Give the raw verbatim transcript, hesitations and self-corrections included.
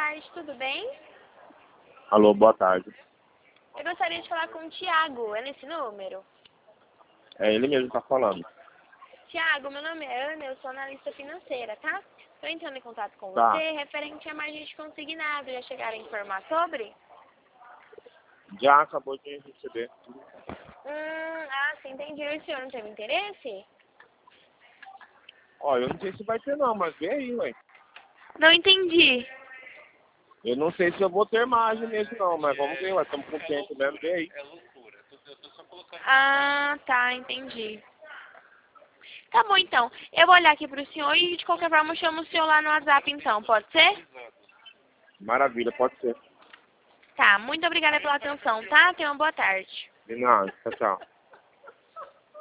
tarde, tudo bem? Alô, boa tarde. Eu gostaria de falar com o Tiago, é nesse número? É ele mesmo que tá falando. Tiago, meu nome é Ana, eu sou analista financeira, tá? Estou entrando em contato com Tá. você referente a margem de consignado. Já chegaram a informar sobre? Já acabou de receber. Hum, ah, sim, entendi. O senhor não teve interesse? Ó, eu não sei se vai ter não, mas vê aí, ué. Não entendi. Eu não sei se eu vou ter margem mesmo não, mas vamos ver, ué. Estamos com tempo mesmo, vê aí. Ah, tá, entendi. Tá bom, então. Eu vou olhar aqui pro senhor e, de qualquer forma, eu chamo o senhor lá no WhatsApp, então. Pode ser? Maravilha, pode ser. Tá, muito obrigada pela atenção, tá? Tenha uma boa tarde. De nada, tchau, tchau.